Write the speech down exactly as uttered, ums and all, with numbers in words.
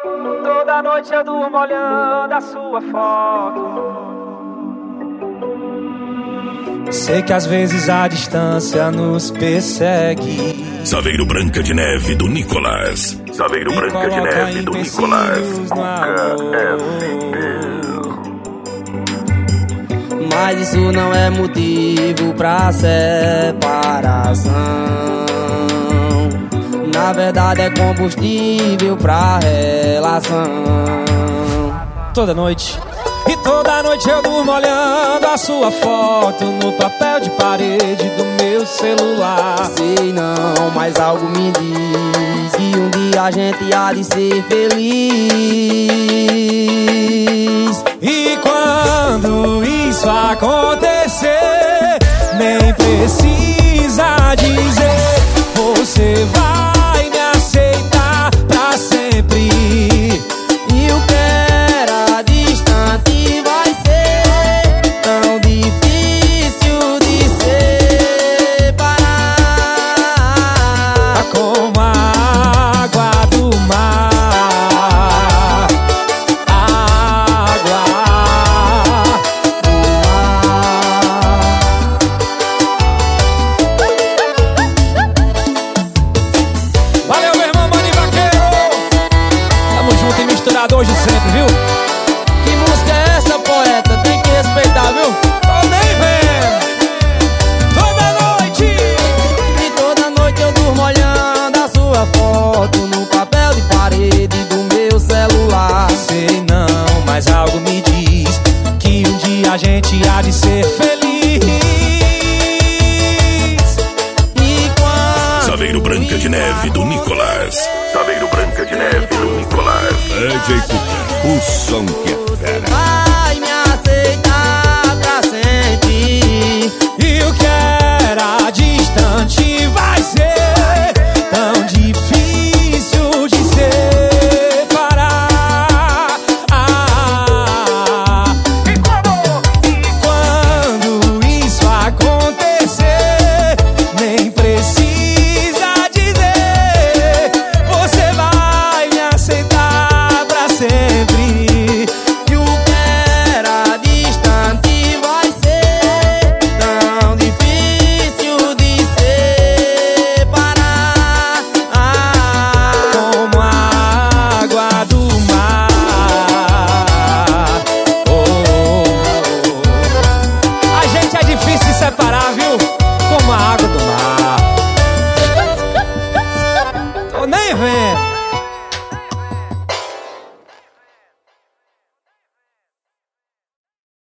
Toda noite eu durmo olhando a sua foto. Sei que às vezes a distância nos persegue. Saveiro Branca de Neve do Nicolas. Saveiro Branca de Neve do Nicolas. Nunca é mas isso não é motivo pra separação. Na verdade é combustível pra relação. Toda noite, e toda noite eu durmo olhando a sua foto no papel de parede do meu celular. Sei não, mas algo me diz que um dia a gente há de ser feliz. E quando isso acontecer, nem precisa dizer, você vai me aceitar pra sempre. E o que era distante vai ser tão difícil de separar, como a água do mar. Água do mar. Valeu, meu irmão, Mani Vaqueiro. Tamo junto e misturado hoje sempre, viu? Que música é essa, poeta? Tem que respeitar, viu? Tô nem vendo. Toda noite, E toda noite eu durmo olhando a sua foto no papel de parede do meu celular. sei não, mas algo me diz que um dia a gente há de ser feliz. E quando Saveiro Branca de Neve do Nicolas. Saveiro Branca de Neve do Nicolas. D J Cooper, o som que